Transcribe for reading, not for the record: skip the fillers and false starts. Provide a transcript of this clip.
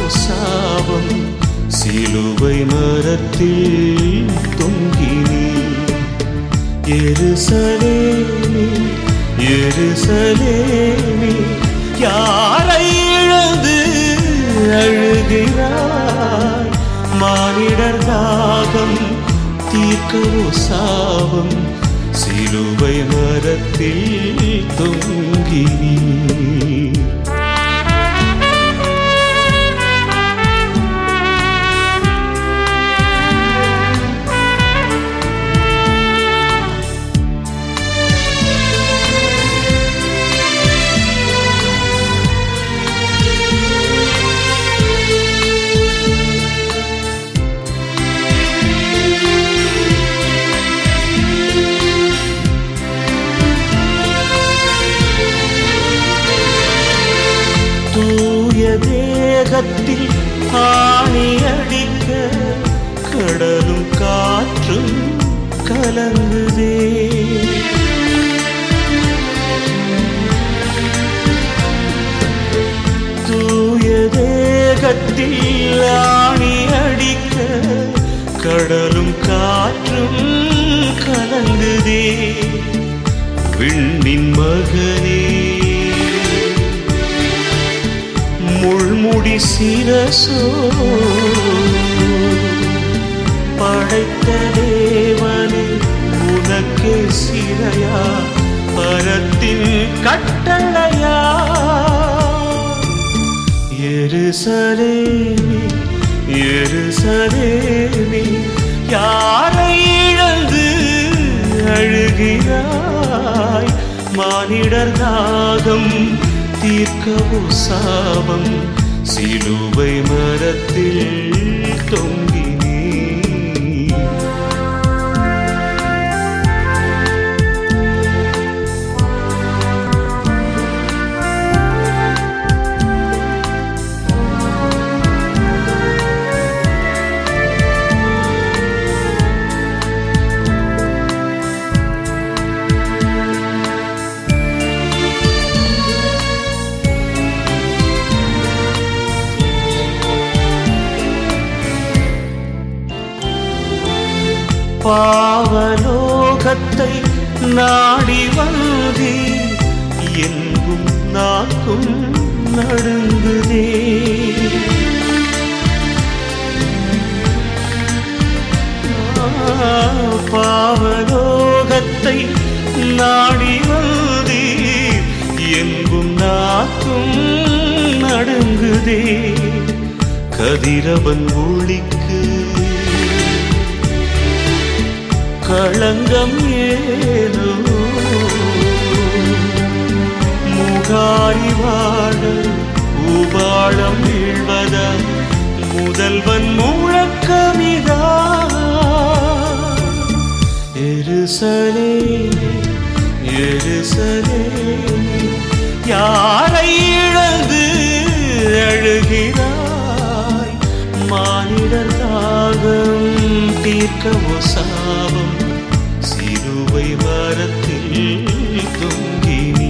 சாபம் சிலுவை மரத்தில் தொங்கினீ. எருசலேமே எருசலேமே யாரை இழந்து அழுகிறாய்? மானிடர் தாகம் தீர்க்கவோ சாபம் சிலுவை மரத்தில் தொங்கினீ. தூய தேகத்தில் ஆணி அடிக்க கடலும் காற்றும் கலங்குதே. தூய தேகத்தில் ஆணி அடிக்க கடலும் காற்றும் கலங்குதே. விண்ணின் மகனே முள்முடி சிரசோ படைத்த தேவனே உனக்கே சிறையா பரத்தின் கட்டளையா? எருசலேமே எருசலேமே யாரை இழந்து அழுகிறாய்? மானிடர் தாகம் தீர்க்கவோ சாபம் சிலுவை மரத்தில் தொங்கினீ. பாவலோகத்தை நாடி வந்தே எங்கும் நாக்கும் நடுங்குதே. பாவலோகத்தை நாடி வந்தே எங்கும் நாக்கும் நடுங்குதே. கதிரவன் ஒளிக்கு களங்கம் ஏனோ முகாரி வாழ உபாளம் வீழ்வத முதல்வன் முழக்கமிதா. எருசலேமே எருசலேமே யாரை இழந்து அழுகிறாய்? மானிடர் தாகம் தீர்க்கவோ சாபம் சிலுவை மரத்தில் தொங்கினீ.